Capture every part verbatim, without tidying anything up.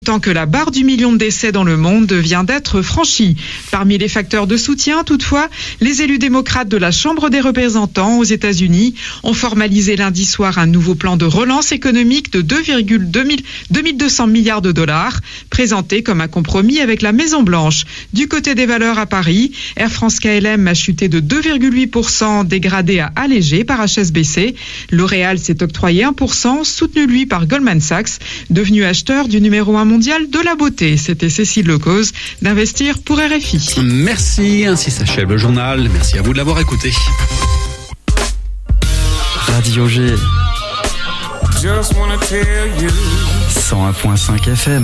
Tant que la barre du million de décès dans le monde vient d'être franchie. Parmi les facteurs de soutien, toutefois, les élus démocrates de la Chambre des représentants aux États-Unis ont formalisé lundi soir un nouveau plan de relance économique de deux virgule deux mille deux cents milliards de dollars, présenté comme un compromis avec la Maison-Blanche. Du côté des valeurs à Paris, Air France K L M a chuté de deux virgule huit pour cent, dégradé à allégé par H S B C. L'Oréal s'est octroyé un pour cent, soutenu lui par Goldman Sachs, devenu acheteur du numéro un mondial de la beauté. C'était Cécile Lecause d'Investir pour R F I. Merci, ainsi s'achève le journal. Merci à vous de l'avoir écouté. Radio G cent un virgule cinq F M.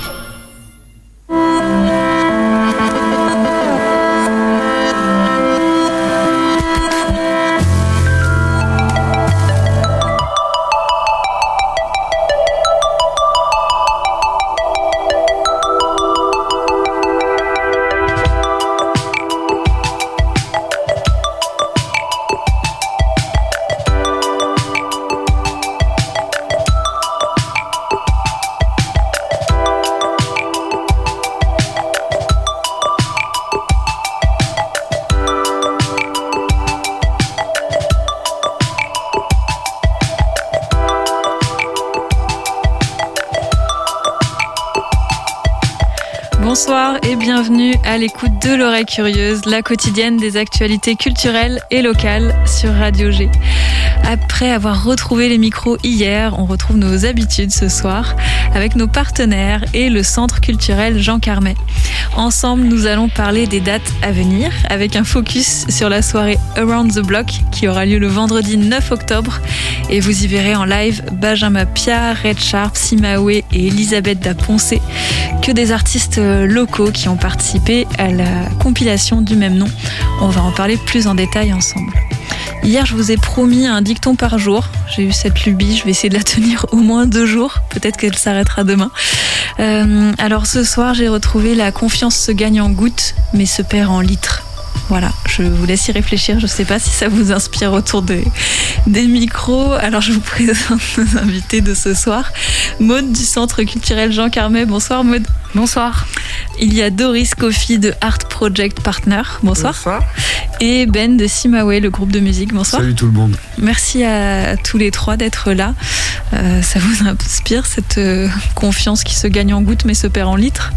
Bonsoir et bienvenue à l'écoute de l'Oreille Curieuse, la quotidienne des actualités culturelles et locales sur Radio G. Après avoir retrouvé les micros hier, on retrouve nos habitudes ce soir avec nos partenaires et le Centre culturel Jean Carmet. Ensemble, nous allons parler des dates à venir avec un focus sur la soirée Around the Block qui aura lieu le vendredi neuf octobre. Et vous y verrez en live Benjamin Pia, Red Sharp, Simawe et Elisabeth da Ponce, que des artistes locaux qui ont participé à la compilation du même nom. On va en parler plus en détail ensemble. Hier, je vous ai promis un dicton par jour. J'ai eu cette lubie, je vais essayer de la tenir au moins deux jours. Peut-être qu'elle s'arrêtera demain. Euh, alors ce soir, j'ai retrouvé la confiance se gagne en gouttes, mais se perd en litres. Voilà, je vous laisse y réfléchir. Je ne sais pas si ça vous inspire autour des, des micros. Alors je vous présente nos invités de ce soir. Maude du Centre culturel Jean Carmet. Bonsoir Maude. Bonsoir. Il y a Doris Kofi de Art Project Partner. Bonsoir. Bonsoir. Et Ben de Simawe, le groupe de musique. Bonsoir. Salut tout le monde. Merci à tous les trois d'être là. Euh, ça vous inspire cette euh, confiance qui se gagne en gouttes mais se perd en litres?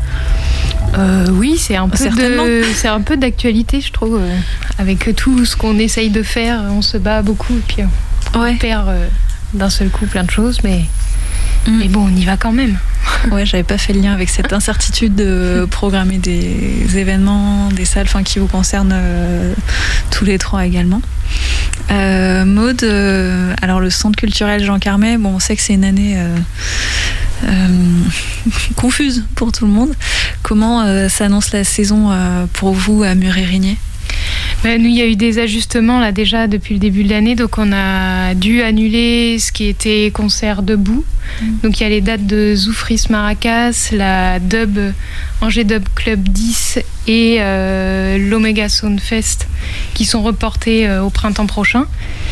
Euh, oui, c'est un, peu de, c'est un peu d'actualité, je trouve. Euh, avec tout ce qu'on essaye de faire, on se bat beaucoup et puis on ouais. perd euh, d'un seul coup plein de choses, mais, mm. mais bon, on y va quand même. Ouais, j'avais pas fait le lien avec cette incertitude de programmer des événements, des salles, enfin qui vous concernent euh, tous les trois également. Euh, Maude, euh, alors le Centre culturel Jean Carmet, bon, on sait que c'est une année euh, euh, confuse pour tout le monde. Comment euh, s'annonce la saison euh, pour vous à Murérigné? Ben, nous, il y a eu des ajustements là déjà depuis le début de l'année, donc on a dû annuler ce qui était concert debout. Mmh. Donc il y a les dates de Zoufris Maracas, la Dub Angers Dub Club dix et euh, l'Omega Sound Fest qui sont reportés euh, au printemps prochain.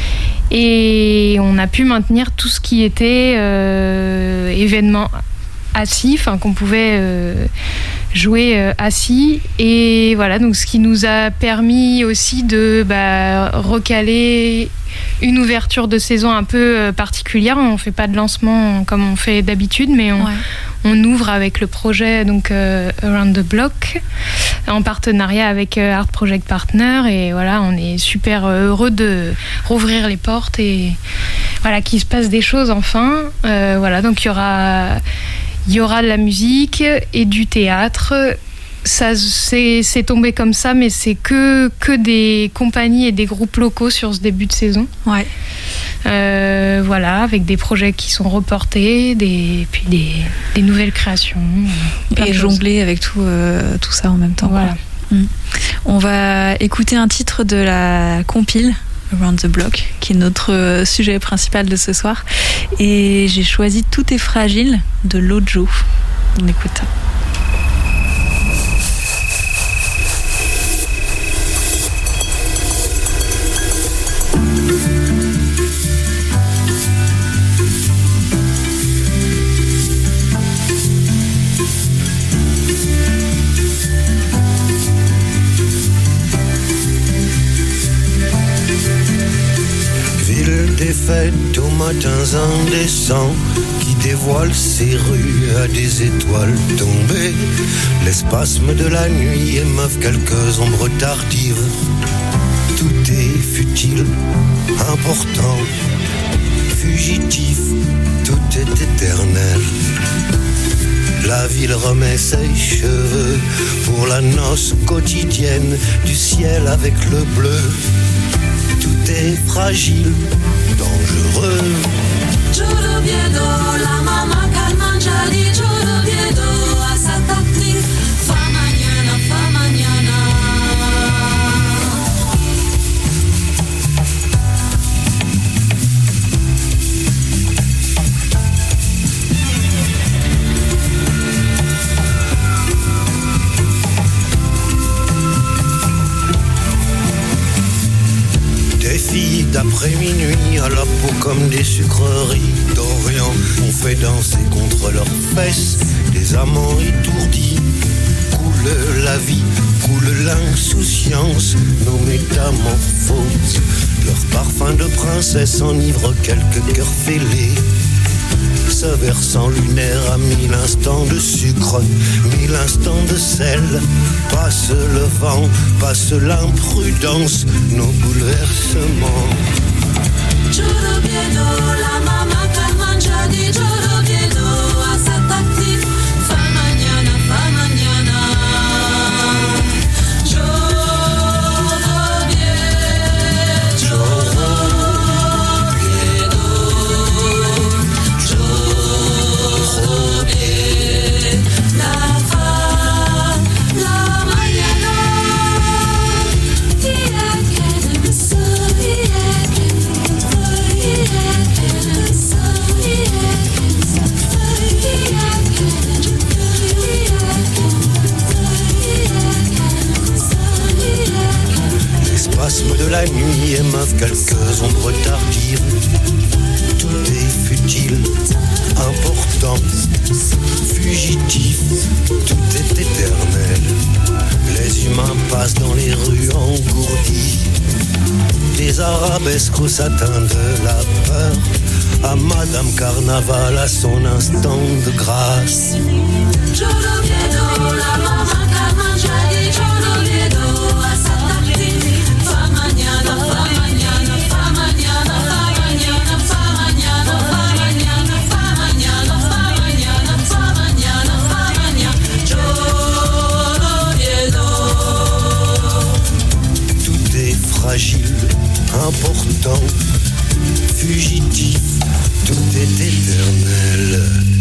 Et on a pu maintenir tout ce qui était euh, événement assis, enfin qu'on pouvait euh, jouer euh, assis, et voilà, donc ce qui nous a permis aussi de bah, recaler une ouverture de saison un peu euh, particulière. On fait pas de lancement comme on fait d'habitude, mais on, ouais. on ouvre avec le projet donc euh, Around the Block en partenariat avec euh, Art Project Partner, et voilà, on est super heureux de rouvrir les portes et voilà qu'il se passe des choses enfin. Euh, voilà, donc il y aura Il y aura de la musique et du théâtre. Ça, c'est, c'est tombé comme ça, mais c'est que, que des compagnies et des groupes locaux sur ce début de saison. Ouais. Euh, voilà, avec des projets qui sont reportés, des, puis des, des nouvelles créations. Et jongler avec tout, euh, tout ça en même temps. Voilà. Mmh. On va écouter un titre de la compile Around the Block, qui est notre sujet principal de ce soir. Et j'ai choisi Tout est fragile de Lojo. On écoute ça. des fêtes aux matins indécents qui dévoilent ces rues à des étoiles tombées. Les spasmes de la nuit émeuvent quelques ombres tardives. Tout est futile, important, fugitif, tout est éternel. La ville remet ses cheveux pour la noce quotidienne du ciel avec le bleu. Tout est fragile, dangereux. Giuro viedo la mamma che mangia di giuro viedo a Satatri. Fa mañana, fa mañana. Des filles d'après minuit à la peau comme des sucreries d'Orient ont fait danser contre leurs fesses des amants étourdis. Coule la vie, coule l'insouciance, nos métamorphoses. Leur parfum de princesse enivre quelques cœurs fêlés. Ce versant lunaire a mille instants de sucre, mille instants de sel. Passe le vent, passe l'imprudence, nos bouleversements. Giuro viedo la mamma che mangia di giuro viedo a Satatri. Fa mañana, fa mañana. Giuro viedo, giuro viedo. La fa, la mañana. Via che ne so, via che ne so, via che ne so, via che ne so, via che ne so, Les spasmes de la nuit émeuvent quelques ombres tardives. Tout est futile, important, fugitif, tout est éternel. Les humains passent dans les rues engourdis. Des arabesques au satin de la peur. À Madame Carnaval, à son instant de grâce. Giuro viedo la mamma che mangia di giuro viedo a Satatri. Fa mañana, fa mañana, fa mañana, fa mañana, fa mañana, fa mañana, fa mañana, fa mañana, fa mañana, fa mañana. Giuro viedo. Tout est fragile, important, fugitif, tout est éternel.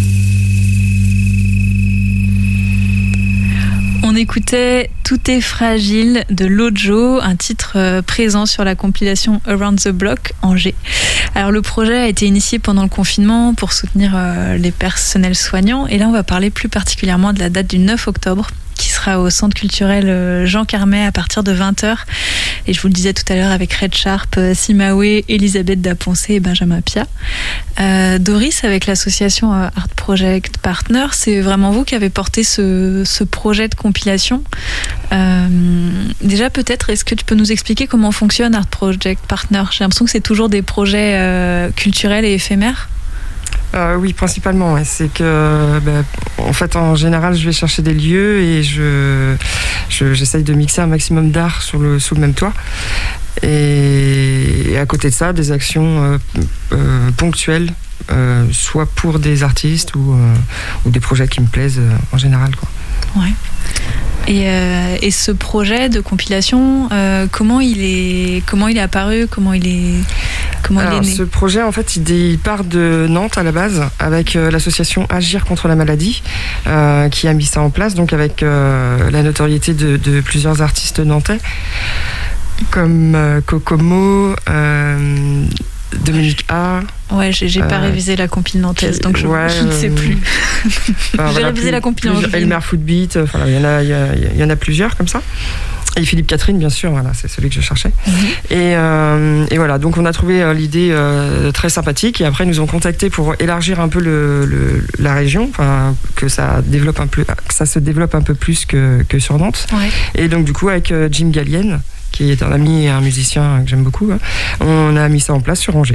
On écoutait Tout est fragile de Lojo, un titre euh, présent sur la compilation Around the Block Angers. Alors le projet a été initié pendant le confinement pour soutenir euh, les personnels soignants, et là on va parler plus particulièrement de la date du neuf octobre qui sera au centre culturel Jean Carmet à partir de vingt heures. Et je vous le disais tout à l'heure avec Red Sharp, Simawe, Elisabeth Daponcé et Benjamin Pia. Euh, Doris, avec l'association Art Project Partner, c'est vraiment vous qui avez porté ce, ce projet de compilation. Euh, déjà peut-être, est-ce que tu peux nous expliquer comment fonctionne Art Project Partner ? J'ai l'impression que c'est toujours des projets euh, culturels et éphémères. Euh, oui, principalement. Ouais. C'est que, bah, en fait, en général, je vais chercher des lieux et je, je j'essaye de mixer un maximum d'art sur le, sous le même toit. Et, et à côté de ça, des actions euh, euh, ponctuelles, euh, soit pour des artistes ou, euh, ou des projets qui me plaisent euh, en général, quoi. Ouais. Et, euh, et ce projet de compilation, euh, comment il est, comment il est apparu, comment il est, comment Alors, il est né ? Ce projet, en fait, il, il part de Nantes à la base, avec euh, l'association Agir contre la maladie, euh, qui a mis ça en place, donc avec euh, la notoriété de, de plusieurs artistes nantais, comme euh, Kokomo, euh, Dominique A. Ouais, j'ai, j'ai pas euh, révisé la compile nantaise, donc je, ouais, je ne sais plus. Euh, j'ai voilà, révisé plus, la compile plus, Elmer Footbeat, enfin, il y en a, il y, a, il y en a plusieurs comme ça. Et Philippe Catherine, bien sûr, voilà, c'est celui que je cherchais. Mm-hmm. Et, euh, et voilà, donc on a trouvé euh, l'idée euh, très sympathique. Et après, ils nous ont contactés pour élargir un peu le, le, la région, enfin, que ça développe un peu, que ça se développe un peu plus que, que sur Nantes. Ouais. Et donc du coup, avec euh, Jim Gallienne, qui est un ami et un musicien que j'aime beaucoup, hein, on a mis ça en place sur Angers.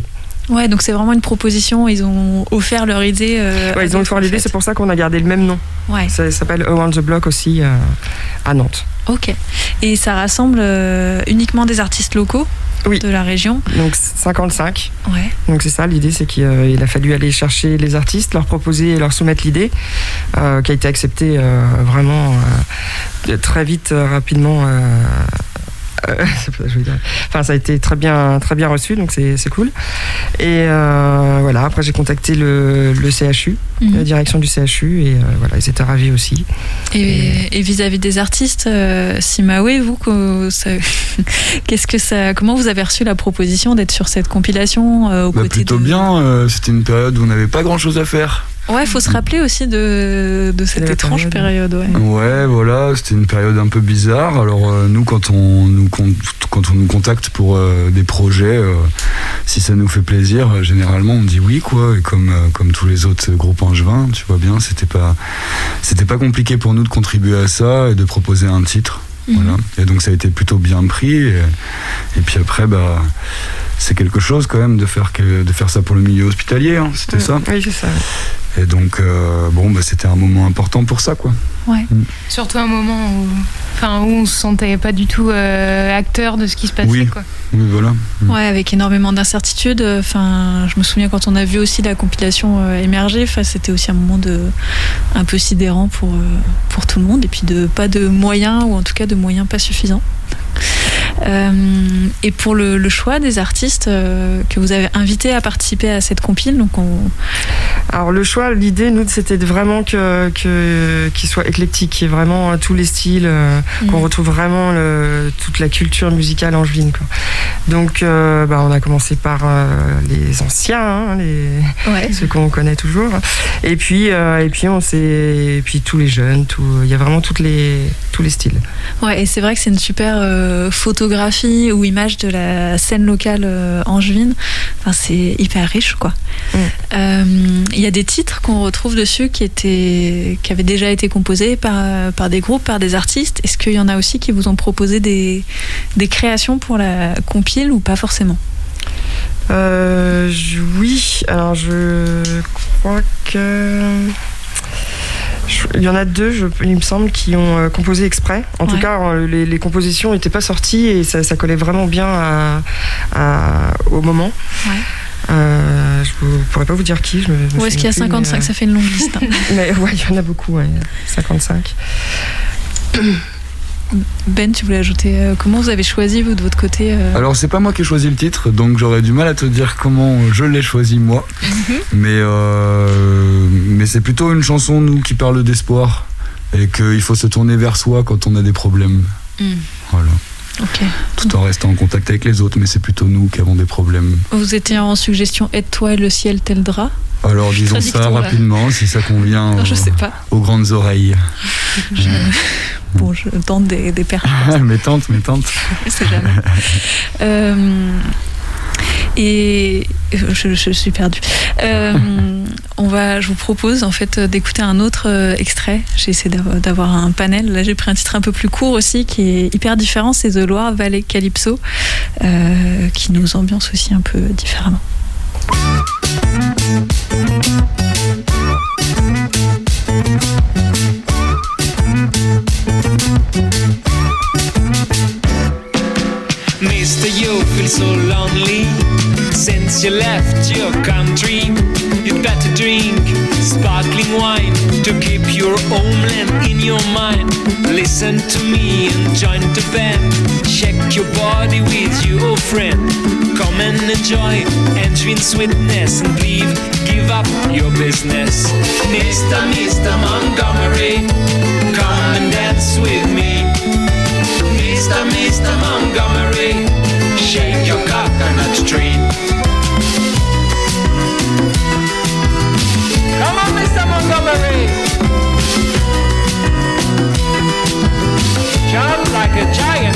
Ouais, donc c'est vraiment une proposition. Ils ont offert leur idée. Euh, ouais, ils ont offert l'idée, c'est pour ça qu'on a gardé le même nom. Ouais. Ça, ça s'appelle Around the Block aussi euh, à Nantes. Ok. Et ça rassemble euh, uniquement des artistes locaux oui. de la région. Donc cinquante-cinq. Ouais. Donc c'est ça, l'idée, c'est qu'il euh, il a fallu aller chercher les artistes, leur proposer et leur soumettre l'idée, euh, qui a été acceptée euh, vraiment euh, très vite, euh, rapidement. Euh, Euh, je veux dire. Enfin, ça a été très bien, très bien reçu, donc c'est, c'est cool. Et euh, voilà, après j'ai contacté le, le C H U, mmh. la direction du C H U, et euh, voilà, ils étaient ravis aussi. Et, et... et vis-à-vis des artistes, euh, Simawe, vous, ça, qu'est-ce que ça, comment vous avez reçu la proposition d'être sur cette compilation euh, aux bah, côtés plutôt de... bien. Euh, c'était une période où on n'avait pas grand-chose à faire. Ouais, il faut se rappeler aussi de, de cette étrange période. période ouais. ouais, voilà, c'était une période un peu bizarre. Alors euh, nous, quand on nous, quand on nous contacte pour euh, des projets, euh, si ça nous fait plaisir, euh, généralement on dit oui, quoi. Et comme, euh, comme tous les autres groupes angevins, tu vois bien, c'était pas, c'était pas compliqué pour nous de contribuer à ça et de proposer un titre. Mmh. Voilà. Et donc ça a été plutôt bien pris. Et, et puis après, bah, c'est quelque chose quand même de faire, que, de faire ça pour le milieu hospitalier, hein, c'était mmh. ça. Oui, c'est ça. Et donc, euh, bon, bah, c'était un moment important pour ça, quoi. Ouais. Mmh. Surtout un moment où, enfin, où on se sentait pas du tout euh, acteur de ce qui se passait, oui. quoi. Oui, voilà. Mmh. Ouais, avec énormément d'incertitudes. Enfin, je me souviens quand on a vu aussi la compilation euh, émerger. Enfin, c'était aussi un moment de un peu sidérant pour euh, pour tout le monde, et puis de pas de moyens, ou en tout cas de moyens pas suffisants. Euh, et pour le, le choix des artistes euh, que vous avez invités à participer à cette compile, donc on... Alors le choix, l'idée, nous, c'était vraiment que, que, qu'il soit éclectique, qu'il y ait vraiment tous les styles, euh, mmh. qu'on retrouve vraiment le, toute la culture musicale angevine, quoi. Donc euh, bah, on a commencé par euh, les anciens, hein, les, ouais. ceux qu'on connaît toujours, et puis, euh, et puis, on s'est, et puis tous les jeunes, tout, il y a vraiment toutes les, tous les styles. Ouais, et c'est vrai que c'est une super euh, photographie ou image de la scène locale euh, angevine. Enfin, c'est hyper riche, quoi. Il mm. euh, y a des titres qu'on retrouve dessus qui étaient, qui avaient déjà été composés par, par des groupes, par des artistes. Est-ce qu'il y en a aussi qui vous ont proposé des, des créations pour la compile ou pas forcément? euh, Oui, alors je crois que... Il y en a deux, je, il me semble, qui ont euh, composé exprès. En ouais. tout cas, les, les compositions n'étaient pas sorties et ça, ça collait vraiment bien à, à, au moment. Ouais. Euh, je ne pourrais pas vous dire qui. Je me, Où est-ce qu'il y a cinquante-cinq, mais, euh... ça fait une longue liste. Hein. Mais ouais, il y en a beaucoup, ouais, cinquante-cinq. Ben, tu voulais ajouter euh, comment vous avez choisi, vous, de votre côté euh... Alors, c'est pas moi qui ai choisi le titre, donc j'aurais du mal à te dire comment je l'ai choisi, moi. Mm-hmm. Mais, euh, mais c'est plutôt une chanson, nous, qui parle d'espoir et qu'il faut se tourner vers soi quand on a des problèmes. Mm. Voilà. Okay. Tout en restant en contact avec les autres, mais c'est plutôt nous qui avons des problèmes. Vous étiez en suggestion Aide-toi le ciel tel drap. Alors disons ça rapidement, là. Si ça convient non, je sais pas. aux grandes oreilles. Je... Bon, je tente des, des perches. mais tente, mais tente. C'est jamais. euh... Et je, je suis perdue. Euh, on va, je vous propose en fait d'écouter un autre euh, extrait. J'ai essayé d'avoir un panel. Là, j'ai pris un titre un peu plus court aussi, qui est hyper différent. C'est The Loire Valley Calypso, euh, qui nous ambiance aussi un peu différemment. Mister, you feel so lonely since you left your country. You'd better drink sparkling wine to keep your homeland in your mind. Listen to me and join the band. Check your body with your friend. Come and enjoy Angevin sweetness and leave, give up your business. Mister, Mister Montgomery, come and dance with me. Mister, Mister Montgomery, shake your coconut tree. Come on, Mister Montgomery, jump like a giant.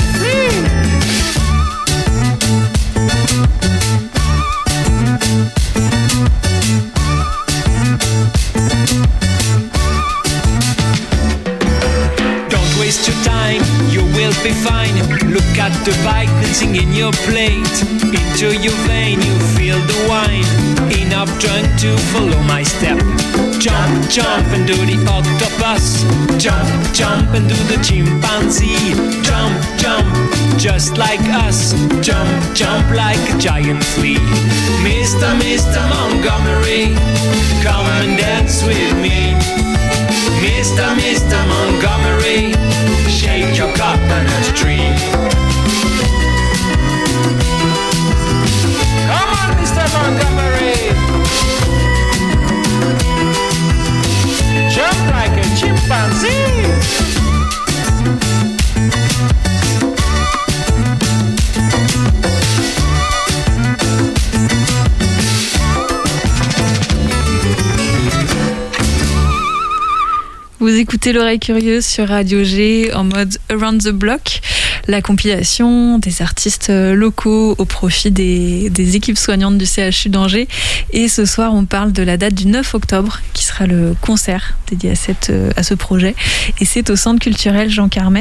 Don't waste your time, you will be fine. Look got the bike dancing in your plate. Into your vein you feel the wine. Enough drunk to follow my step. Jump, jump and do the octopus. Jump, jump and do the chimpanzee. Jump, jump, just like us. Jump, jump like a giant flea. Mister, Mister Montgomery, come and dance with me. Mister, Mister Montgomery, shake your coconut tree. Come on, Mister Montgomery, jump like a chimpanzee. Vous écoutez l'oreille curieuse sur Radio G en mode Around the Block, la compilation des artistes locaux au profit des, des équipes soignantes du C H U d'Angers. Et ce soir, on parle de la date du neuf octobre, qui sera le concert dédié à, cette, à ce projet. Et c'est au Centre culturel Jean Carmet.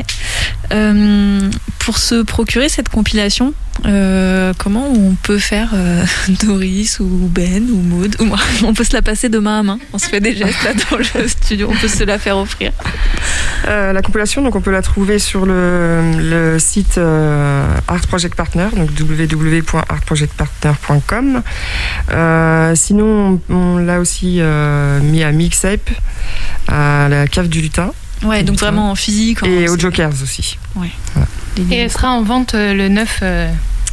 Euh, pour se procurer cette compilation, euh, comment on peut faire, euh, Doris ou Ben ou Maud ou moi? On peut se la passer de main à main. On se fait des gestes là dans le studio. On peut se la faire offrir. Euh, la compilation, donc on peut la trouver sur le, le site euh, Art Project Partner, donc w w w point art project partner point com. Euh, sinon, on, on l'a aussi euh, mis à Mixape, à la Cave du Lutin. Ouais, donc vraiment en physique. En et aux Jokers aussi. Ouais. Voilà. Et elle sera en vente le neuf euh,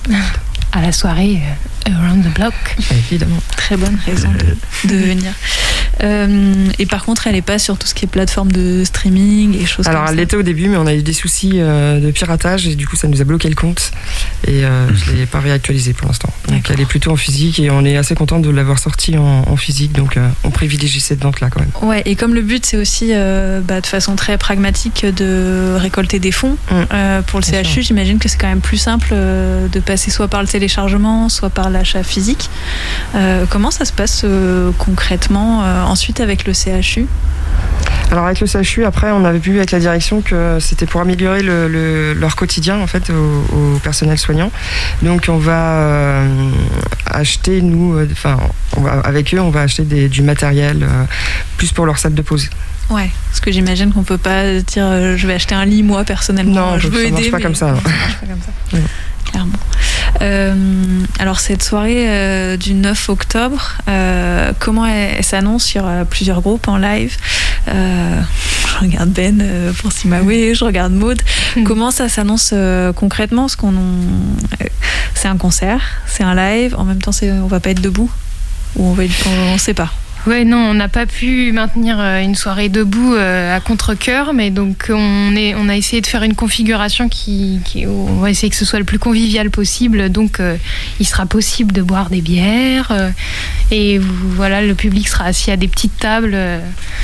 à la soirée euh, Around the Block. Évidemment. Très bonne raison de, de venir. Euh, et par contre, elle n'est pas sur tout ce qui est plateforme de streaming et choses Alors, comme ça. elle l'était au début, mais on a eu des soucis euh, de piratage et du coup, ça nous a bloqué le compte. Et euh, je ne l'ai pas réactualisé pour l'instant. Donc, D'accord. Elle est plutôt en physique et on est assez content de l'avoir sortie en, en physique. Donc, euh, on privilégie cette vente-là quand même. Ouais, et comme le but, c'est aussi euh, bah, de façon très pragmatique de récolter des fonds mmh. euh, pour le Bien C H U, sûr. J'imagine que c'est quand même plus simple euh, de passer soit par le téléchargement, soit par l'achat physique. Euh, comment ça se passe euh, concrètement euh, ensuite avec le C H U? Alors avec le C H U, après, on avait vu avec la direction que c'était pour améliorer le, le, leur quotidien en fait au, au personnel soignant. Donc on va euh, acheter nous, enfin euh, avec eux, on va acheter des, du matériel euh, plus pour leur salle de pause. Ouais, parce que j'imagine qu'on peut pas dire euh, je vais acheter un lit moi personnellement. Non, je veux ça aider. marche pas mais comme ça. Ça marche pas comme ça. Oui. Clairement. Euh, alors cette soirée euh, du neuf octobre, euh, comment elle, elle s'annonce? Il y aura plusieurs groupes en live. Euh, je regarde Ben euh, pour Simawe, je regarde Maud. Mmh. Comment ça s'annonce euh, concrètement? Parce qu'on, euh, c'est un concert, c'est un live. En même temps, c'est, on va pas être debout ou on va être, on, on sait pas. Ouais, non, on n'a pas pu maintenir une soirée debout à contre-cœur, mais donc on, est, on a essayé de faire une configuration qui, qui on va essayer que ce soit le plus convivial possible. Donc, euh, il sera possible de boire des bières euh, et voilà, le public sera assis à des petites tables. Euh,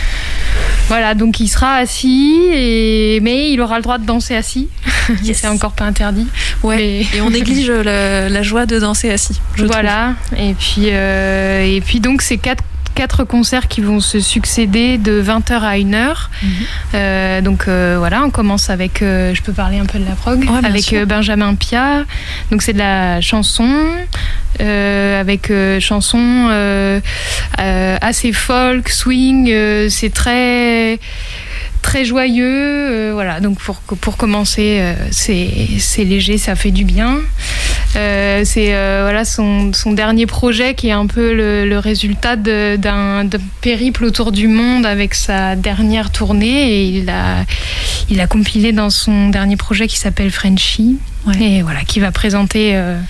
Voilà, donc il sera assis, et... mais il aura le droit de danser assis. Yes. C'est encore pas interdit. Ouais. Mais... Et on néglige la, la joie de danser assis. Voilà. Trouve. Et puis, euh, et puis donc c'est quatre. quatre concerts qui vont se succéder de vingt heures à une heure. Mmh. Euh, donc euh, voilà, on commence avec, euh, je peux parler un peu de la prog, ouais, avec euh, Benjamin Pia. Donc c'est de la chanson, euh, avec euh, chanson euh, euh, assez folk, swing. Euh, c'est très très joyeux, euh, voilà. Donc pour pour commencer, euh, c'est c'est léger, ça fait du bien. Euh, c'est euh, voilà son son dernier projet qui est un peu le, le résultat de, d'un, d'un périple autour du monde avec sa dernière tournée, et il a il a compilé dans son dernier projet qui s'appelle Frenchy, ouais. Et voilà, qui va présenter euh,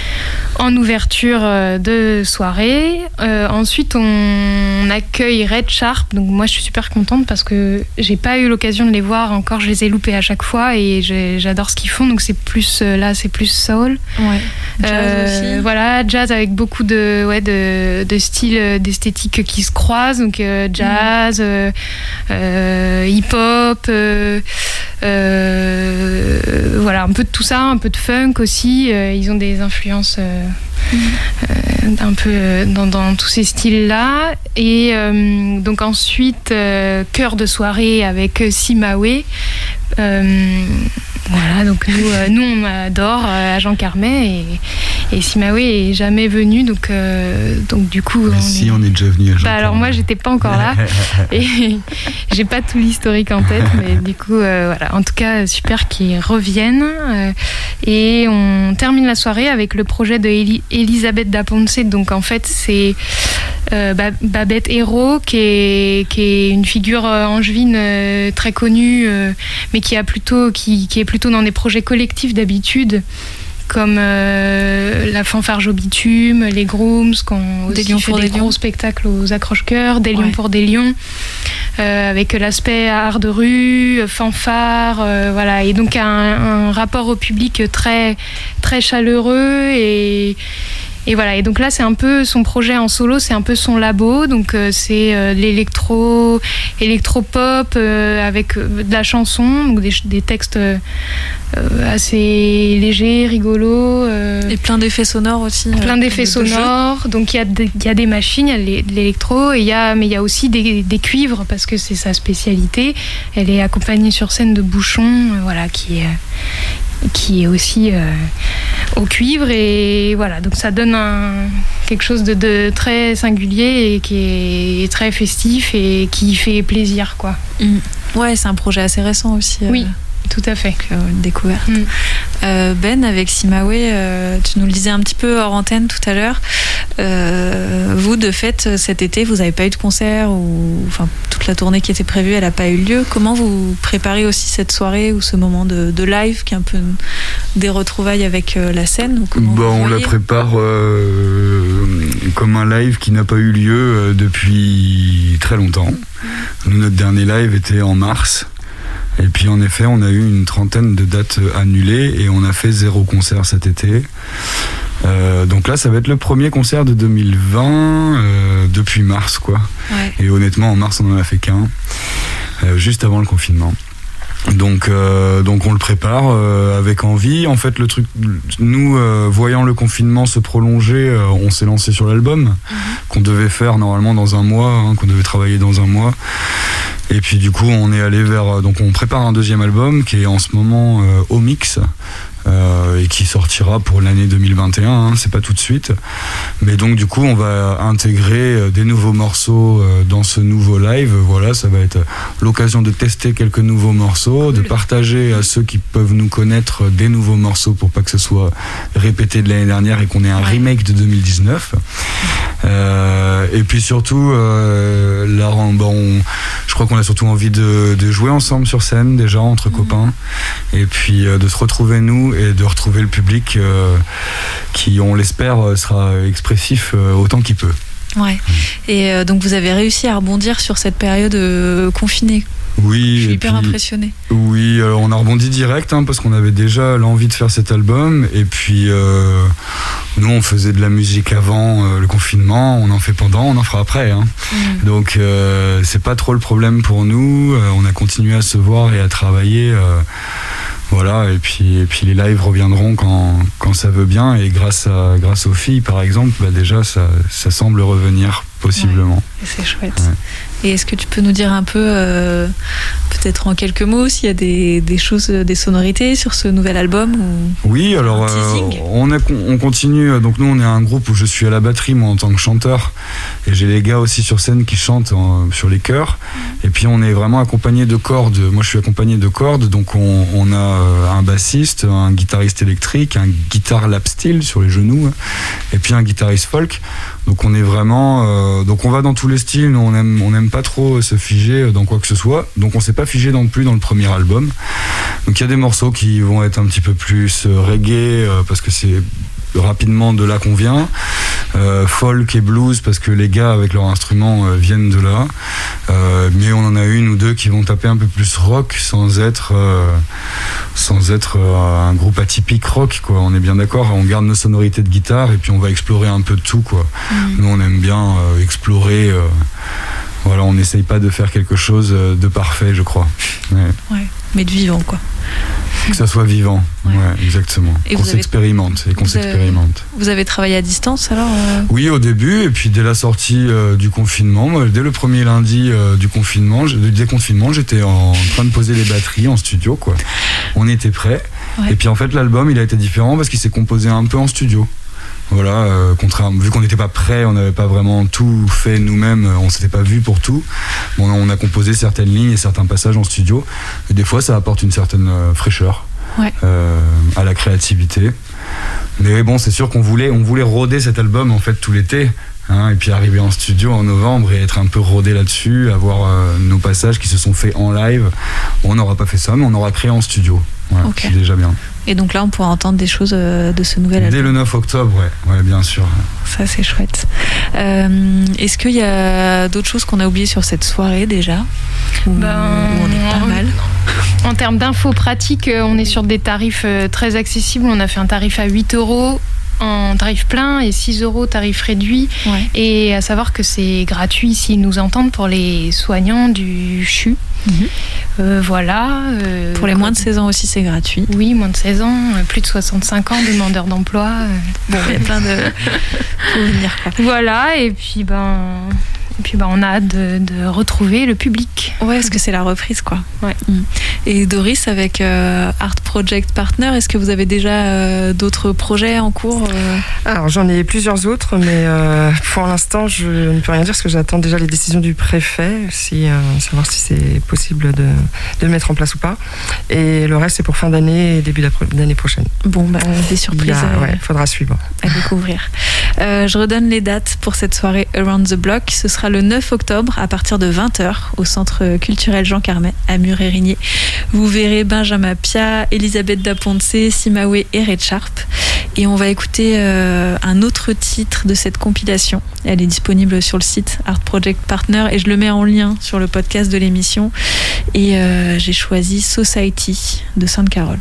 en ouverture de soirée. Euh, ensuite, on accueille Red Sharp. Donc moi, je suis super contente parce que j'ai pas eu l'occasion de les voir encore. Je les ai loupés à chaque fois et j'adore ce qu'ils font. Donc c'est plus là, c'est plus soul. Ouais. Jazz euh, aussi. Voilà, jazz avec beaucoup de ouais de, de styles, d'esthétiques qui se croisent. Donc euh, jazz, mmh. euh, euh, hip-hop. Euh, euh, voilà, un peu de tout ça, un peu de funk aussi. Euh, ils ont des influences. Euh, Mmh. Euh, un peu euh, dans, dans tous ces styles-là. Et euh, donc ensuite, euh, chœur de soirée avec Simawe. Euh, Voilà, donc nous, euh, nous on adore euh, Agent Carmet et, et Simawe est jamais venu, donc, euh, donc du coup. Mais on si, est... on est déjà venu à Jean Bah, alors moi, j'étais pas encore là et j'ai pas tout l'historique en tête, mais du coup, euh, voilà. En tout cas, super qu'ils reviennent. Euh, et on termine la soirée avec le projet de Eli- Elisabeth da Ponce. Donc en fait, c'est euh, Babette Hérault, qui est, qui est une figure angevine euh, très connue, euh, mais qui, a plutôt, qui, qui est plutôt dans des projets collectifs d'habitude, comme euh, la fanfare au bitume, les Grooms, qui ont aussi fait des gros spectacles aux accroche-cœurs, des lions ouais. pour des lions, euh, avec l'aspect art de rue, fanfare, euh, voilà, et donc un, un rapport au public très, très chaleureux et Et voilà, et donc là c'est un peu son projet en solo, c'est un peu son labo, donc euh, c'est euh, l'électro, électro-pop euh, avec euh, de la chanson, donc des, des textes euh, assez légers, rigolos. Euh, et plein d'effets sonores aussi. Plein euh, d'effets de sonores, jeu. Donc il y, a de, y a des machines, il y a de l'électro, et y a, mais il y a aussi des, des cuivres, parce que c'est sa spécialité. Elle est accompagnée sur scène de Bouchon, euh, voilà, qui est... qui est aussi euh, au cuivre, et voilà, donc ça donne un, quelque chose de, de très singulier et qui est très festif et qui fait plaisir, quoi. Mmh. Ouais, c'est un projet assez récent aussi. Oui, euh, tout à fait. Donc, euh, une découverte. Mmh. Euh, Ben, avec Simawe, euh, tu nous le disais un petit peu hors antenne tout à l'heure. Euh, vous, de fait, cet été, vous n'avez pas eu de concert, ou enfin toute la tournée qui était prévue, elle n'a pas eu lieu. Comment vous préparez aussi cette soirée ou ce moment de, de live, qui est un peu des retrouvailles avec euh, la scène, ou comment bah, vous on la prépare euh, comme un live qui n'a pas eu lieu euh, depuis très longtemps. Nous, notre dernier live était en mars. Et puis en effet, on a eu une trentaine de dates annulées et on a fait zéro concert cet été. Euh, donc là, ça va être le premier concert de deux mille vingt euh, depuis mars, quoi. Ouais. Et honnêtement, en mars, on en a fait qu'un, euh, juste avant le confinement. Donc, euh, donc on le prépare euh, avec envie. En fait, le truc, nous, euh, voyant le confinement se prolonger, euh, on s'est lancé sur l'album mmh. qu'on devait faire normalement dans un mois, hein, qu'on devait travailler dans un mois. Et puis du coup, on est allé vers, donc on prépare un deuxième album qui est en ce moment euh, au mix. Euh, et qui sortira pour l'année deux mille vingt et un, hein, c'est pas tout de suite. Mais donc du coup on va intégrer des nouveaux morceaux euh, dans ce nouveau live. Voilà, ça va être l'occasion de tester quelques nouveaux morceaux, cool. de partager à ceux qui peuvent nous connaître des nouveaux morceaux pour pas que ce soit répété de l'année dernière et qu'on ait un ouais. remake de deux mille dix-neuf. Euh, et puis surtout, euh, là, bon, je crois qu'on a surtout envie de, de jouer ensemble sur scène déjà entre mmh. copains, et puis euh, de se retrouver nous et de retrouver le public euh, qui, on l'espère, sera expressif euh, autant qu'il peut. Ouais. Et euh, donc vous avez réussi à rebondir sur cette période euh, confinée. Oui. Je suis hyper puis, impressionnée. Oui, alors on a rebondi direct hein, parce qu'on avait déjà l'envie de faire cet album. Et puis euh, nous, on faisait de la musique avant euh, le confinement, on en fait pendant, on en fera après. Hein. Mmh. Donc euh, c'est pas trop le problème pour nous. Euh, on a continué à se voir et à travailler. Euh, Voilà, et puis, et puis les lives reviendront quand, quand ça veut bien, et grâce, à, grâce aux filles par exemple, bah déjà ça, ça semble revenir possiblement. Ouais, c'est chouette. Ouais. Et est-ce que tu peux nous dire un peu, euh, peut-être en quelques mots, s'il y a des, des choses, des sonorités sur ce nouvel album ou Oui, alors euh, on, a, on continue, donc nous on est un groupe où je suis à la batterie moi en tant que chanteur, et j'ai les gars aussi sur scène qui chantent en, sur les chœurs, et puis on est vraiment accompagné de cordes, moi je suis accompagné de cordes, donc on, on a un bassiste, un guitariste électrique, un guitare lap steel sur les genoux, et puis un guitariste folk. Donc on est vraiment, euh, donc on va dans tous les styles. Nous, on aime, on aime pas trop se figer dans quoi que ce soit. Donc on s'est pas figé non plus dans le premier album. Donc il y a des morceaux qui vont être un petit peu plus reggae euh, parce que c'est rapidement de là qu'on vient, euh, folk et blues parce que les gars avec leurs instruments euh, viennent de là, euh, mais on en a une ou deux qui vont taper un peu plus rock sans être euh, sans être euh, un groupe atypique rock, quoi. On est bien d'accord, on garde nos sonorités de guitare et puis on va explorer un peu de tout, quoi. Mmh. Nous on aime bien euh, explorer, euh, voilà, on n'essaye pas de faire quelque chose de parfait, je crois. Ouais. Ouais, mais de vivant, quoi. Que ça soit vivant, ouais, ouais exactement. Et qu'on s'expérimente et qu'on vous s'expérimente. Avez... Vous avez travaillé à distance alors euh... Oui, au début, et puis dès la sortie euh, du confinement, moi, dès le premier lundi euh, du confinement, du déconfinement, j'étais en train de poser les batteries en studio, quoi. On était prêts. Ouais. Et puis en fait, l'album, il a été différent parce qu'il s'est composé un peu en studio. Voilà, euh, contrairement, vu qu'on n'était pas prêts, on n'avait pas vraiment tout fait nous-mêmes, on s'était pas vu pour tout. Bon, on a composé certaines lignes et certains passages en studio. Et des fois, ça apporte une certaine euh, fraîcheur ouais. euh, à la créativité. Mais bon, c'est sûr qu'on voulait, on voulait roder cet album en fait tout l'été. Hein, et puis arriver en studio en novembre et être un peu rodé là-dessus, avoir euh, nos passages qui se sont faits en live. Bon, on n'aura pas fait ça, mais on aura créé en studio. Voilà, okay. C'est déjà bien. Et donc là, on pourra entendre des choses euh, de ce nouvel album. Dès le neuf octobre, ouais, ouais, bien sûr. Ça, c'est chouette. Euh, est-ce qu'il y a d'autres choses qu'on a oubliées sur cette soirée déjà ? Ou ben, on est pas mal. En termes d'infos pratiques, on est sur des tarifs très accessibles. On a fait un tarif à huit euros. En tarif plein et six euros tarif réduit. Ouais. Et à savoir que c'est gratuit s'ils nous entendent pour les soignants du C H U. Mmh. Euh, voilà. Euh, pour les moins de seize ans aussi, c'est gratuit. Oui, moins de seize ans, plus de soixante-cinq ans, demandeurs d'emploi. Euh, bon, il y a plein de. Faut venir, quoi. Voilà, et puis ben. Et puis bah, on a hâte de, de retrouver le public. Ouais, parce que c'est la reprise, quoi. Ouais. Et Doris, avec euh, Art Project Partner, est-ce que vous avez déjà euh, d'autres projets en cours euh... Alors j'en ai plusieurs autres, mais euh, pour l'instant je ne peux rien dire parce que j'attends déjà les décisions du préfet, si, euh, savoir si c'est possible de, de le mettre en place ou pas. Et le reste c'est pour fin d'année et début d'année prochaine. Bon, bah, des surprises. Il ouais, faudra suivre. À découvrir. Euh, je redonne les dates pour cette soirée Around the Block. Ce sera le neuf octobre à partir de vingt heures au Centre culturel Jean Carmet à Mur-et-Rigné. Vous verrez Benjamin Pia, Elisabeth Daponce, Simawe et Red Sharp. Et on va écouter euh, un autre titre de cette compilation. Elle est disponible sur le site Art Project Partner et je le mets en lien sur le podcast de l'émission. Et euh, j'ai choisi Society de Sainte Carole.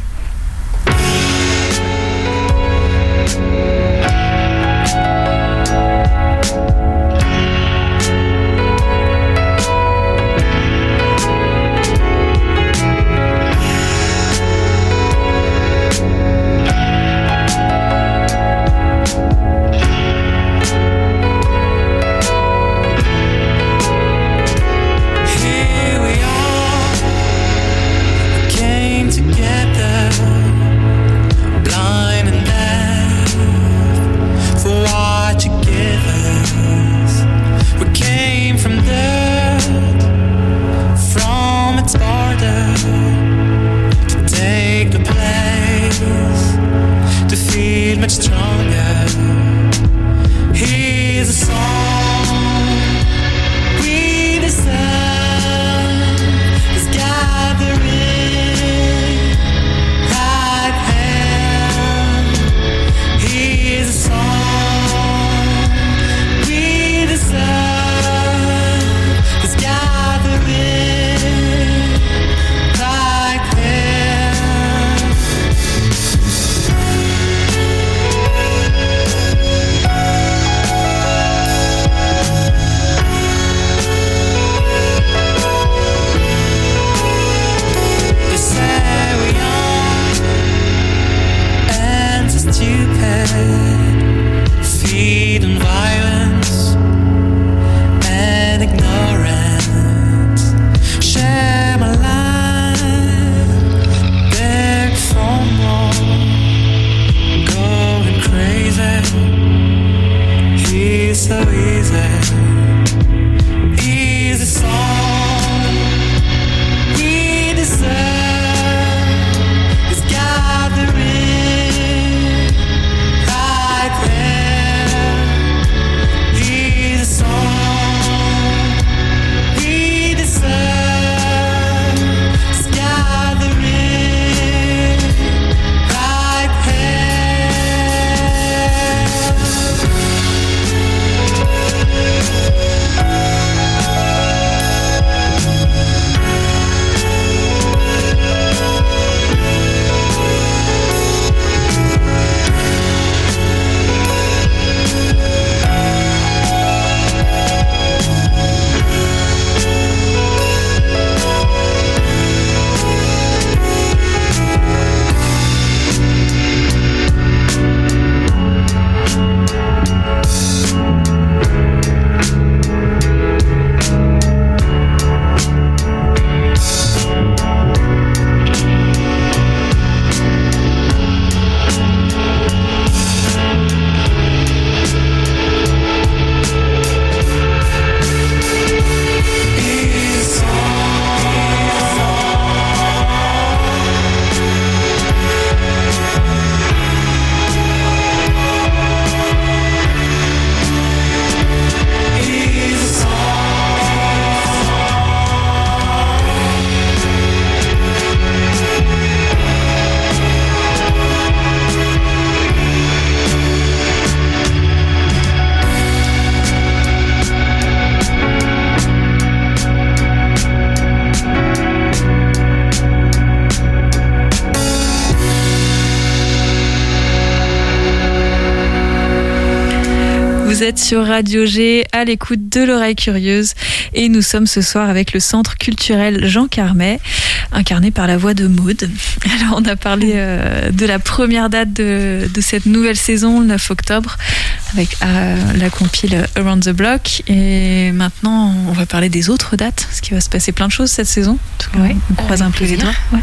Vous êtes sur Radio G, à l'écoute de l'oreille curieuse, et nous sommes ce soir avec le Centre culturel Jean Carmet, incarné par la voix de Maude. Alors on a parlé euh, de la première date de, de cette nouvelle saison, le neuf octobre, avec euh, la compile Around the Block, et maintenant on va parler des autres dates, parce qu'il va se passer plein de choses cette saison. Ouais, on croise un peu les doigts. Ouais.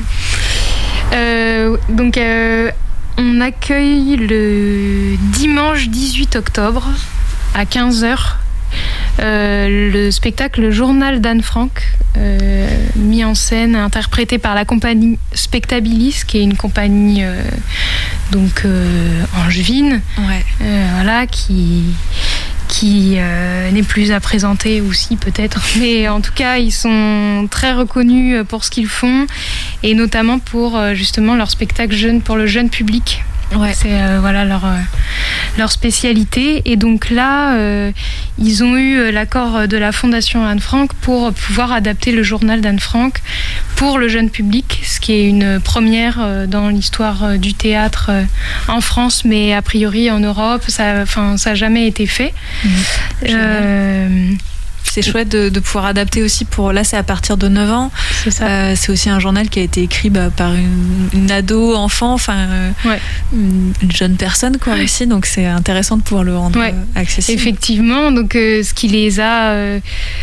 euh, donc euh, on accueille le dimanche dix-huit octobre à quinze heures euh, le spectacle Journal d'Anne Frank, euh, mis en scène, interprété par la compagnie Spectabilis, qui est une compagnie euh, donc euh, angevine, ouais. euh, voilà, qui qui euh, n'est plus à présenter aussi peut-être, mais en tout cas ils sont très reconnus pour ce qu'ils font, et notamment pour euh, justement leur spectacle jeune, pour le jeune public. Ouais. C'est euh, voilà leur, euh, leur spécialité, et donc là euh, ils ont eu l'accord de la Fondation Anne Frank pour pouvoir adapter le journal d'Anne Frank pour le jeune public, ce qui est une première euh, dans l'histoire du théâtre euh, en France, mais a priori en Europe ça enfin ça n'a jamais été fait. Mmh. euh, C'est chouette de, de pouvoir adapter aussi pour... Là, c'est à partir de neuf ans. C'est ça. Euh, c'est aussi un journal qui a été écrit bah, par une, une ado, enfant, enfin euh, ouais. une, une jeune personne quoi, ouais. aussi. Donc, c'est intéressant de pouvoir le rendre ouais. euh, accessible. Effectivement. Donc, euh, ce qui les a euh,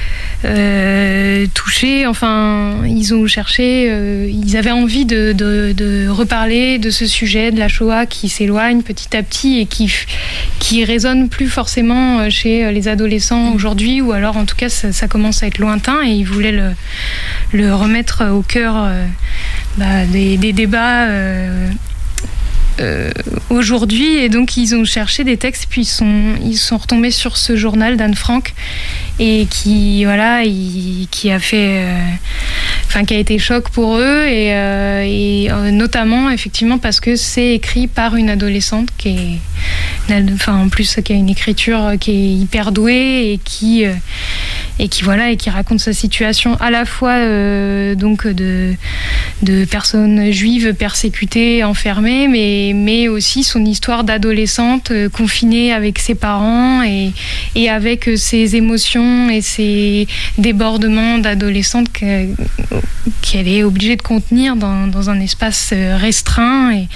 euh, touchés, enfin, ils ont cherché... Euh, ils avaient envie de, de, de reparler de ce sujet, de la Shoah qui s'éloigne petit à petit et qui, qui résonne plus forcément chez les adolescents mmh. aujourd'hui, ou alors, en tout cas, Ça, ça commence à être lointain, et ils voulaient le, le remettre au cœur euh, bah, des, des débats euh, euh, aujourd'hui, et donc ils ont cherché des textes, puis ils sont, ils sont retombés sur ce journal d'Anne Frank, et qui, voilà, il, qui a fait, euh, enfin, qui a été choc pour eux, et, euh, et euh, notamment effectivement parce que c'est écrit par une adolescente qui est, enfin, en plus qui a une écriture qui est hyper douée, et qui euh, et qui voilà et qui raconte sa situation à la fois euh, donc de de personnes juives persécutées, enfermées, mais mais aussi son histoire d'adolescente euh, confinée avec ses parents, et et avec euh, ses émotions et ses débordements d'adolescente que, qu'elle est obligée de contenir dans dans un espace restreint, et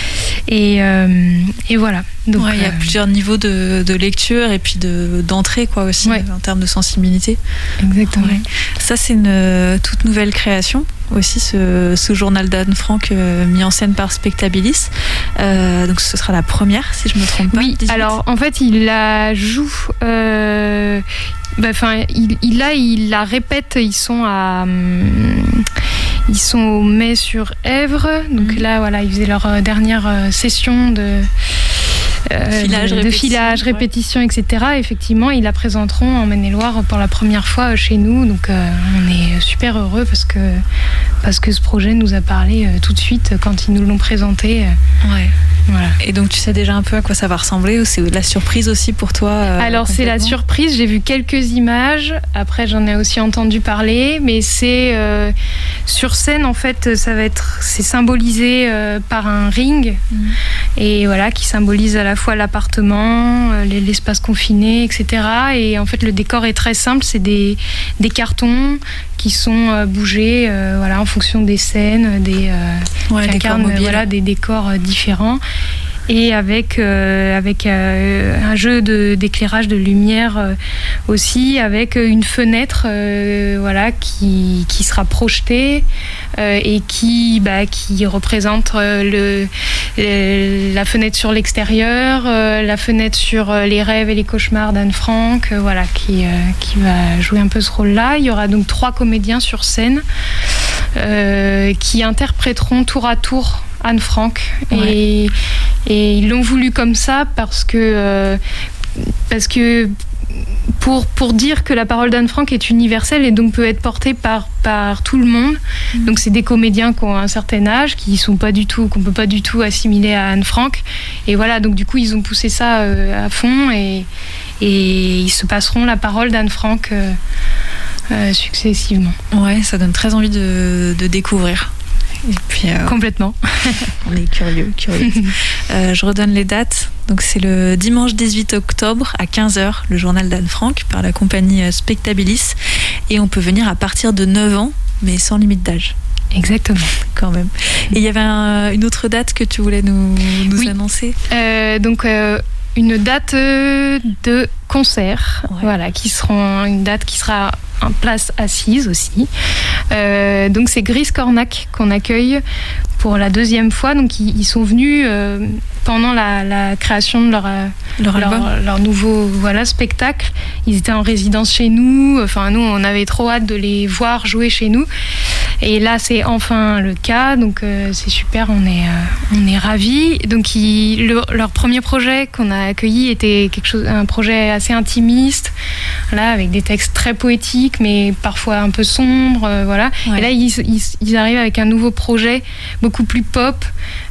et euh, et voilà. Donc, ouais, il y a euh, plusieurs niveaux de, de lecture et puis de, d'entrée quoi, aussi, ouais. en termes de sensibilité. Exactement. Ouais. Ça, c'est une euh, toute nouvelle création aussi, ce, ce journal d'Anne Frank euh, mis en scène par Spectabilis. Euh, donc ce sera la première, si je ne me trompe pas. Oui, dix-huit. Alors en fait, il la joue... Euh, bah, il, il, là, il la répète, ils sont à... Hum, ils sont au Mai-sur-Èvre. Donc mmh. là, voilà, ils faisaient leur dernière session de... Euh, filage, de, de répétition, filage, ouais. répétition, et cetera. Effectivement, ils la présenteront en Maine-et-Loire pour la première fois chez nous. Donc, euh, on est super heureux parce que, parce que ce projet nous a parlé euh, tout de suite quand ils nous l'ont présenté. Euh, ouais. Voilà. Et donc, tu sais déjà un peu à quoi ça va ressembler, ou c'est la surprise aussi pour toi euh, Alors, c'est la surprise. J'ai vu quelques images. Après, j'en ai aussi entendu parler. Mais c'est euh, sur scène, en fait, ça va être, c'est symbolisé euh, par un ring. Mmh. Et voilà, qui symbolise à la fois l'appartement, euh, l'espace confiné, et cetera. Et en fait, le décor est très simple. C'est des, des cartons qui sont euh, bougés euh, voilà, en fonction des scènes, des, euh, ouais, qui décors incarnent mobiles. Voilà, des décors euh, différents. Et avec, euh, avec euh, un jeu de, d'éclairage, de lumière euh, aussi, avec une fenêtre euh, voilà, qui, qui sera projetée euh, et qui, bah, qui représente euh, le, le, la fenêtre sur l'extérieur, euh, la fenêtre sur euh, les rêves et les cauchemars d'Anne Frank, euh, voilà, qui, euh, qui va jouer un peu ce rôle-là. Il y aura donc trois comédiens sur scène euh, qui interpréteront tour à tour Anne Frank, ouais. et, et ils l'ont voulu comme ça parce que, euh, parce que pour, pour dire que la parole d'Anne Frank est universelle et donc peut être portée par, par tout le monde. Mmh. Donc c'est des comédiens qui ont un certain âge, qui sont pas du tout, qu'on peut pas du tout assimiler à Anne Frank. Et voilà, donc du coup ils ont poussé ça euh, à fond, et, et ils se passeront la parole d'Anne Frank euh, euh, successivement. Ouais, ça donne très envie de, de découvrir. Et puis, euh, complètement. On est curieux, curieux. euh, je redonne les dates. Donc c'est le dimanche dix-huit octobre à quinze heures, le journal d'Anne Frank par la compagnie Spectabilis. Et on peut venir à partir de neuf ans, mais sans limite d'âge. Exactement. Quand même. Et il y avait un, une autre date que tu voulais nous, nous oui. annoncer euh, Donc euh, une date de concert, ouais. voilà, qui seront une date qui sera en place assise aussi. Euh, donc c'est Gris Cornac qu'on accueille pour la deuxième fois. Donc ils, ils sont venus euh, pendant la, la création de leur, leur, leur, leur nouveau voilà, spectacle. Ils étaient en résidence chez nous. Enfin nous on avait trop hâte de les voir jouer chez nous. Et là c'est enfin le cas. Donc euh, c'est super, on est, euh, on est ravis. Donc ils, le, leur premier projet qu'on a accueilli était quelque chose, un projet assez intimiste, là, avec des textes très poétiques mais parfois un peu sombres, euh, voilà. Ouais. Et là ils, ils, ils arrivent avec un nouveau projet beaucoup plus pop,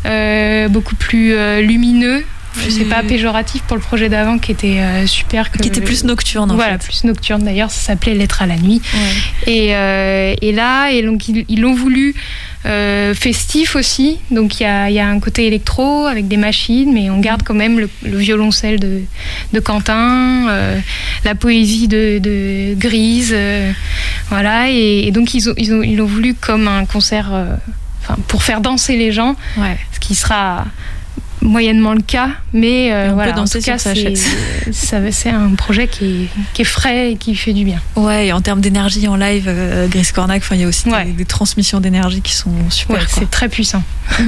euh, beaucoup plus euh, lumineux. Plus... C'est pas péjoratif pour le projet d'avant qui était euh, super. Que qui était le... plus nocturne en voilà, fait. plus nocturne d'ailleurs, ça s'appelait Lettre à la nuit. Ouais. Et, euh, et là, et donc, ils, ils l'ont voulu euh, festif aussi. Donc il y a, y a un côté électro avec des machines, mais on garde quand même le, le violoncelle de, de Quentin, euh, la poésie de, de Grise. Euh, voilà, et, et donc ils ont, ils, ont, ils l'ont voulu comme un concert. Euh, Enfin, pour faire danser les gens, ouais. ce qui sera moyennement le cas, mais euh, on voilà, peut danser en tout cas, sur sa chaise. C'est, c'est un projet qui est, qui est frais et qui fait du bien. Ouais, et en termes d'énergie en live, euh, Gris Cornac, il y a aussi ouais. des, des transmissions d'énergie qui sont super. Ouais, c'est très puissant.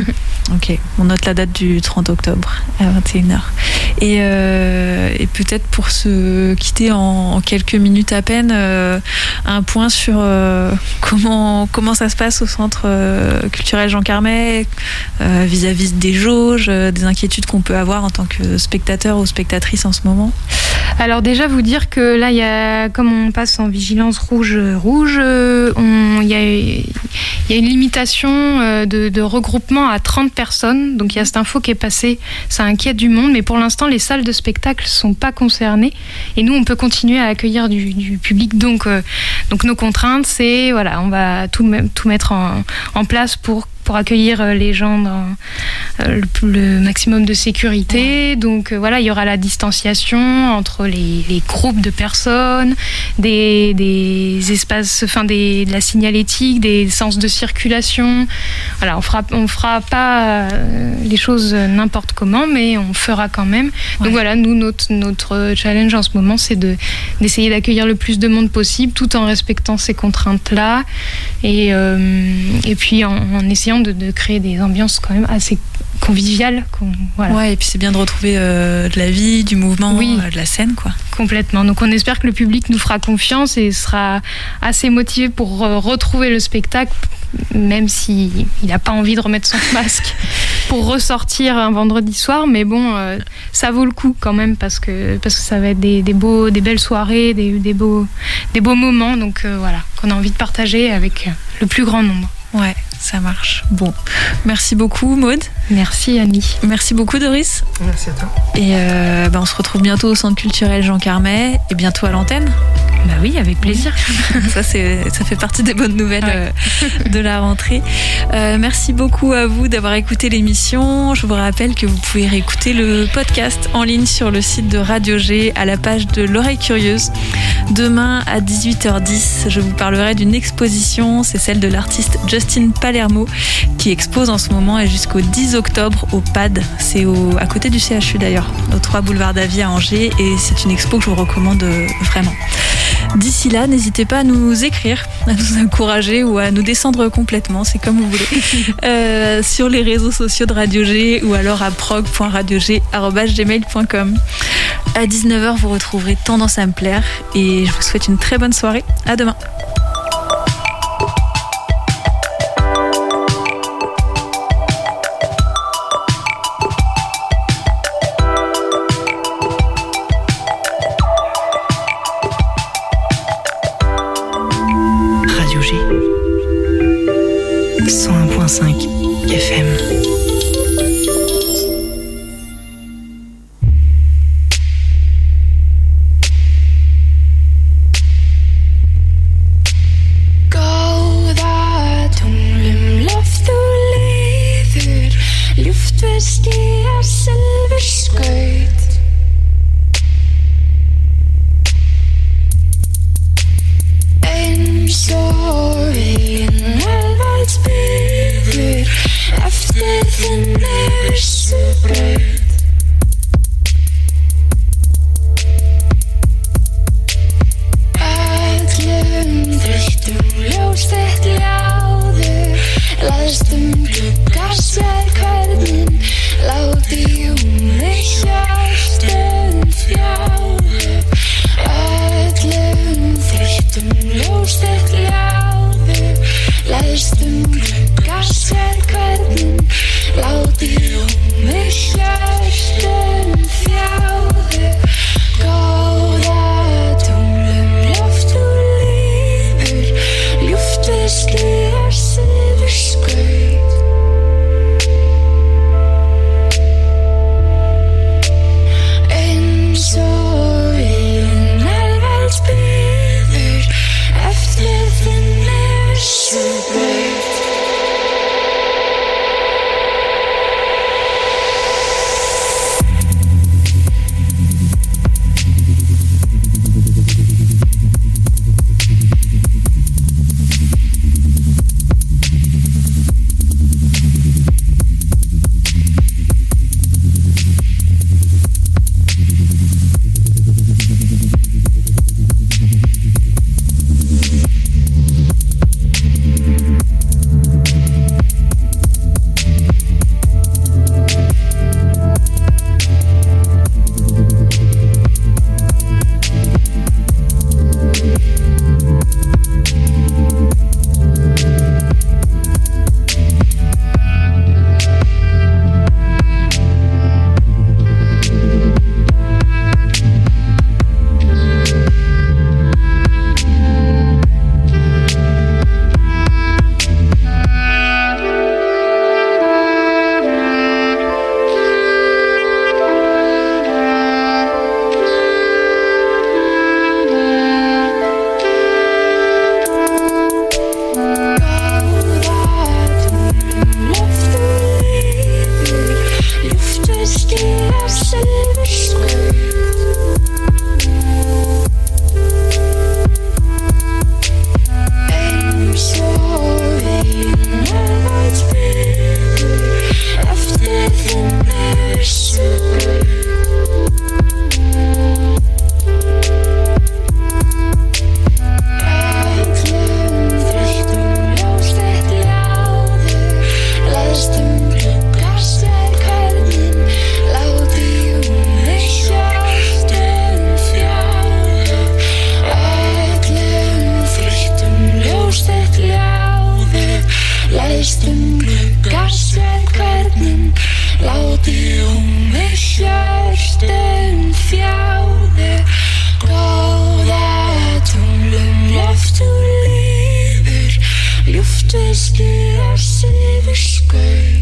Ok, on note la date du trente octobre à vingt et une heures. Et, euh, et peut-être pour se quitter en, en quelques minutes à peine, euh, un point sur euh, comment, comment ça se passe au Centre euh, culturel Jean Carmet, euh, vis-à-vis des jauges, euh, des inquiétudes qu'on peut avoir en tant que spectateur ou spectatrice en ce moment. Alors déjà vous dire que là, y a, comme on passe en vigilance rouge-rouge, il y a, y a une limitation de, de regroupement à trente personnes. Donc il y a cette info qui est passée, ça inquiète du monde, mais pour l'instant les salles de spectacle ne sont pas concernées. Et nous, on peut continuer à accueillir du, du public. Donc, euh, donc nos contraintes, c'est, voilà, on va tout, tout mettre en, en place pour pour accueillir les gens dans euh, le, le maximum de sécurité. Donc euh, voilà, il y aura la distanciation entre les, les groupes de personnes, des, des espaces, enfin des, de la signalétique, des sens de circulation. Voilà, on fera, on fera pas euh, les choses n'importe comment, mais on fera quand même. Ouais. Donc voilà, nous, notre, notre challenge en ce moment, c'est de, d'essayer d'accueillir le plus de monde possible, tout en respectant ces contraintes-là. Et, euh, et puis en, en essayant De, de créer des ambiances quand même assez conviviales. Voilà. Ouais, et puis c'est bien de retrouver euh, de la vie, du mouvement, oui, euh, de la scène, quoi. Complètement. Donc on espère que le public nous fera confiance et sera assez motivé pour euh, retrouver le spectacle, même s'il n'a pas envie de remettre son masque pour ressortir un vendredi soir. Mais bon, euh, ça vaut le coup quand même parce que, parce que ça va être des, des, beaux, des belles soirées, des, des, beaux, des beaux moments. Donc euh, voilà, qu'on a envie de partager avec le plus grand nombre. Ouais, ça marche. Bon, merci beaucoup Maud. Merci Annie. Merci beaucoup Doris. Merci à toi. Et euh, bah, on se retrouve bientôt au Centre culturel Jean Carmet et bientôt à l'antenne. Bah oui, avec plaisir. ça, c'est, ça fait partie des bonnes nouvelles ouais. euh, de la rentrée. Euh, merci beaucoup à vous d'avoir écouté l'émission. Je vous rappelle que vous pouvez réécouter le podcast en ligne sur le site de Radio G à la page de l'Oreille Curieuse. Demain à dix-huit heures dix, je vous parlerai d'une exposition. C'est celle de l'artiste Justin Palermo qui expose en ce moment et jusqu'au dix octobre au P A D. C'est au, à côté du C H U d'ailleurs, au trois boulevard d'Avie à Angers. Et c'est une expo que je vous recommande vraiment. D'ici là, n'hésitez pas à nous écrire, à nous encourager ou à nous descendre complètement, c'est comme vous voulez, euh, sur les réseaux sociaux de Radio G ou alors à prog point radio g arobase gmail point com. À dix-neuf heures, vous retrouverez Tendance à me plaire et je vous souhaite une très bonne soirée. À demain. cent un point cinq F M. Gå där, tomrum luft och sér hvernig látið hún mig hjörtum fjáði góða tónlum loft úr lífur ljúftur skýjar sig við skaut.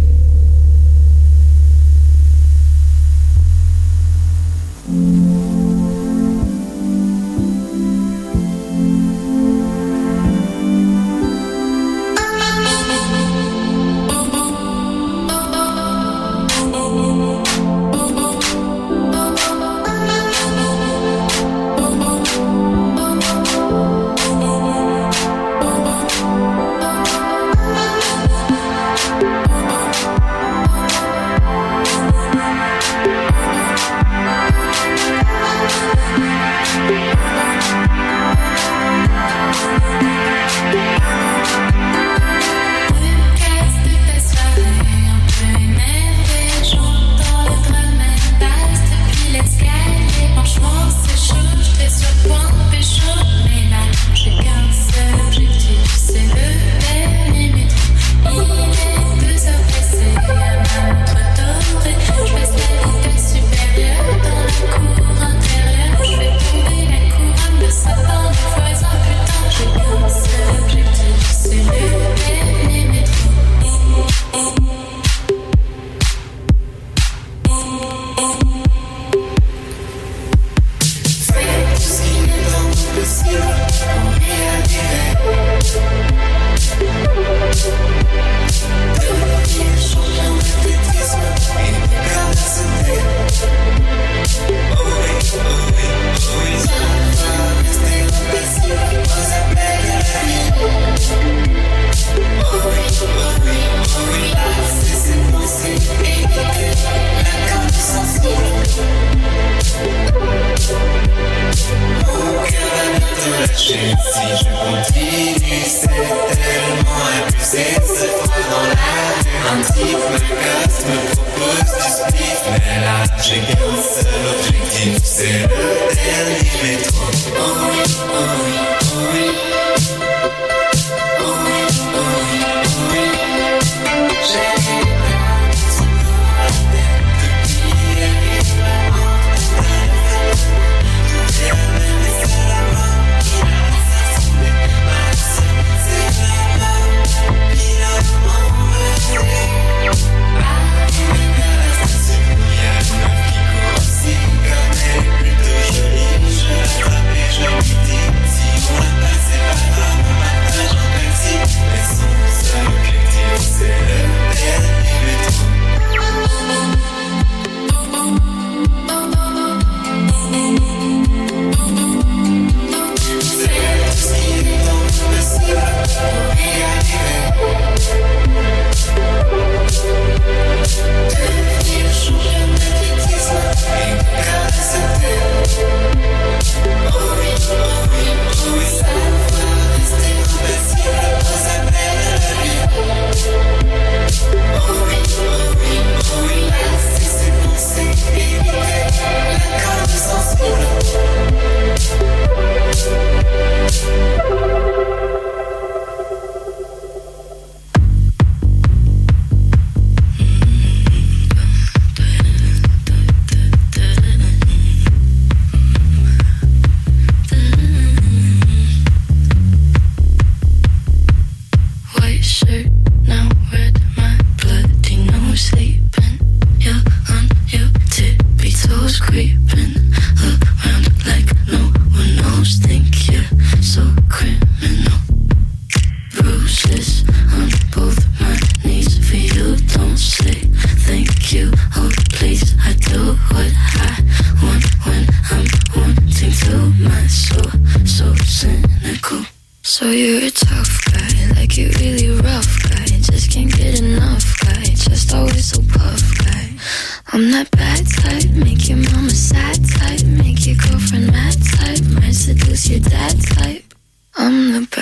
So you're a tough guy, like you really rough guy. Just can't get enough guy, just always so puff guy. I'm that bad type, make your mama sad type, make your girlfriend mad type, might seduce your dad type. I'm the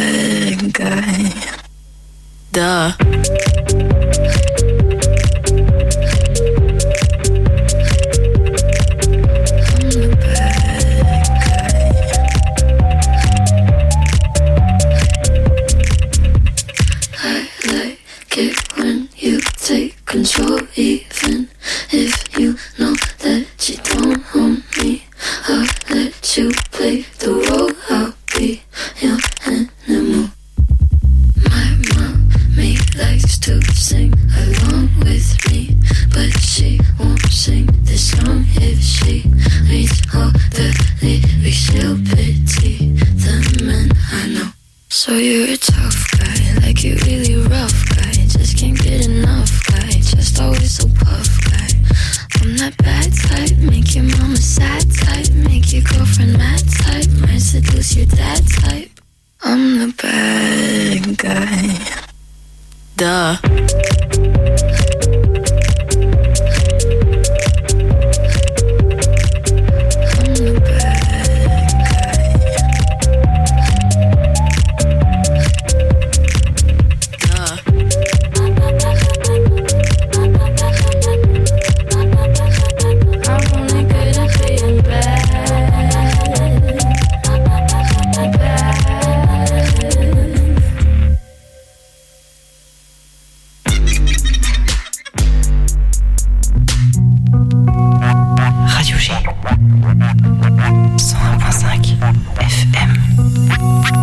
bad guy. Duh. It when you control, even if you know that you don't own me. I'll let you play the role, I'll be your animal. My mommy likes to sing along with me, but she won't sing this song if she reads all the lyrics. She'll pity the men I know. So you're a tough guy, like you really rough guy. Just can't get enough guy, just always so puff guy. I'm that bad type, make your mama sad type, make your girlfriend mad type, might seduce your dad type. I'm the bad guy. Duh. cent un point cinq F M.